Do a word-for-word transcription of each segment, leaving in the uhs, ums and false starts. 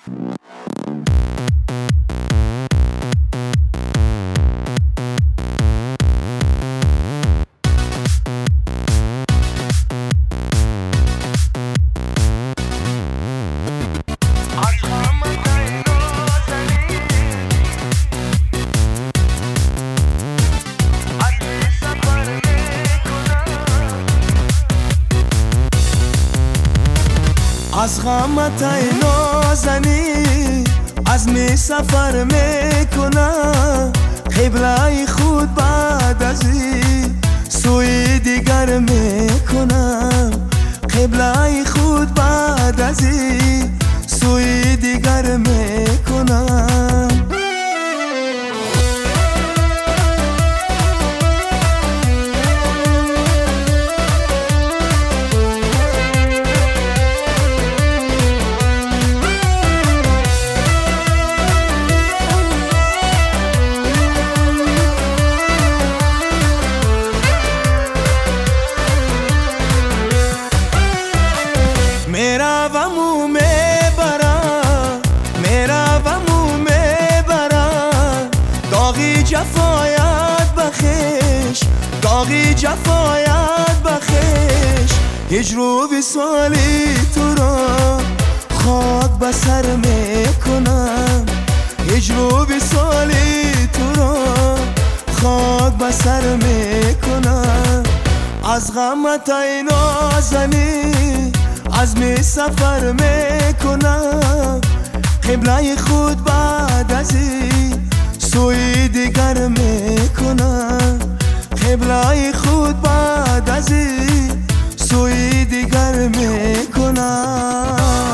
از غمت ای نازنی عزم سفر میکنم، قبله خود بعد از این سوی دیگر میکنم، قبله خود بعد از این سوی دیگر میکنم. میروم و میبرم، میروم و میبرم، داغی جفایت بخش، داغی جفایت بخش. هجر و وصالی تو را خاک به سر میکنم، هجر و وصالی تو را خاک به سر میکنم. از غمت ای نازنی عزم سفر میکنم، قبله خود بعد از این سوی دیگر میکنم، قبله خود بعد از این سوی دیگر میکنم.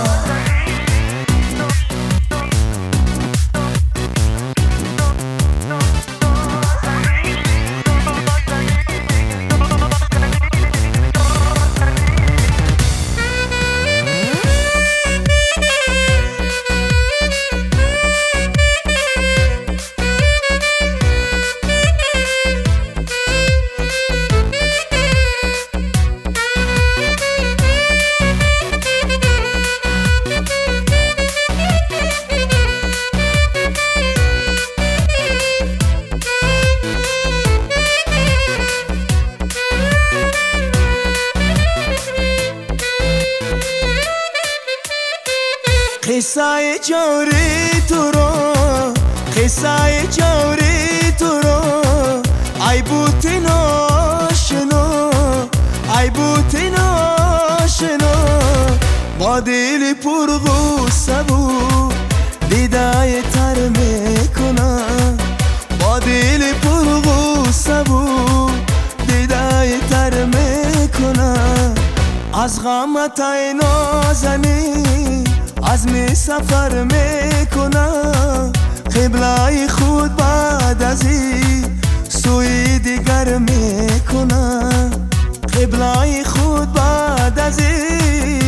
قصه جوری تو رو، قصه جوری تو رو، ای بوت ناشنو، ای بوت ناشنو. با دل پر غصه بود دیده تر میکنم، با دل پر غصه بود دیده تر میکنم. از غمت ای نازنی عزم سفر میکنم، قبله خود بعد از این سوی دیگر میکنم، قبله خود بعد از این